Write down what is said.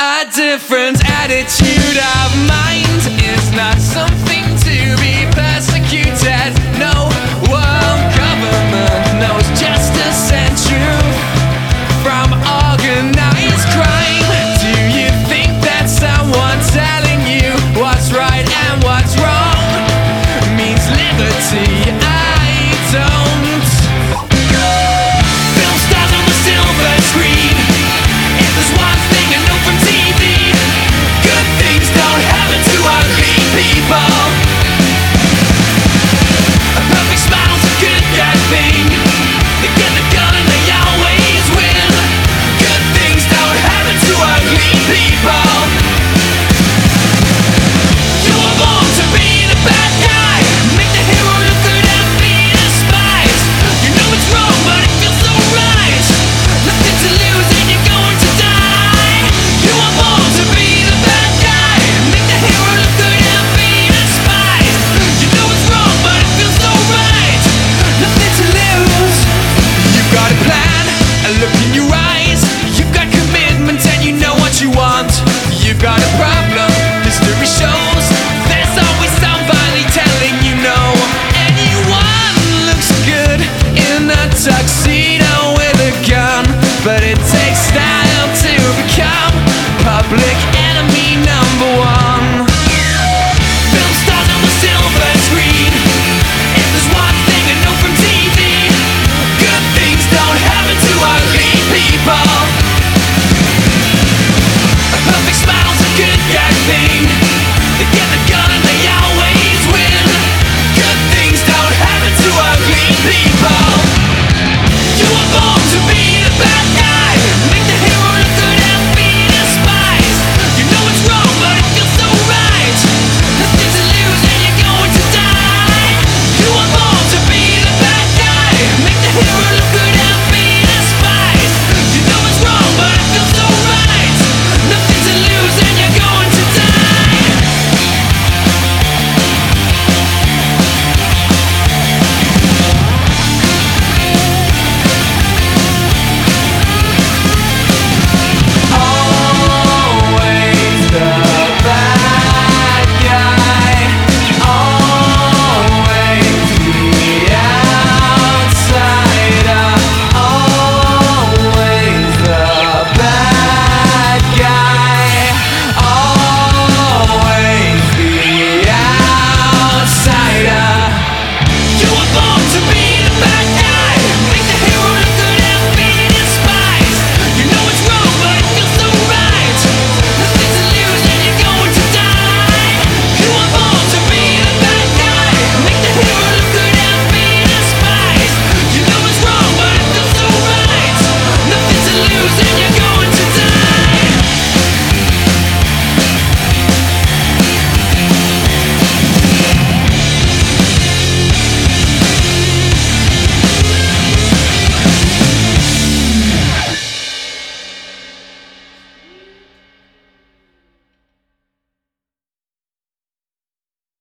A different attitude of mind is not something to be persecuted. No world government knows justice and truth from organized crime. Do you think that someone telling you what's right and what's wrong means liberty? I don't. Film stars on the silver screen. If there's one thing I know from TV, good things don't happen to ugly people. A perfect smile's a good guy thing. They get the gun and they always win. Good things don't happen to ugly people. You were born to be the bad guy. Make the hero look good and be despised. You know it's wrong but it feels so right. Nothing to lose and you're going to die. You were born to be the bad guy. Make the hero look good and be despised. You know it's wrong but it feels so right. Nothing to lose. You've got a plan, a look in your eyes. You've got commitment and you know what you want. You've got a problem, history shows. There's always somebody telling you no. Anyone looks good in a tuxedo with a gun, but it takes style to become public enemy number one. Film stars on the silver screen. If there's one thing I know from TV, good things don't happen to ugly people. A perfect smile's a good guy thing. They get the gun and they always win. Good things don't happen to ugly people.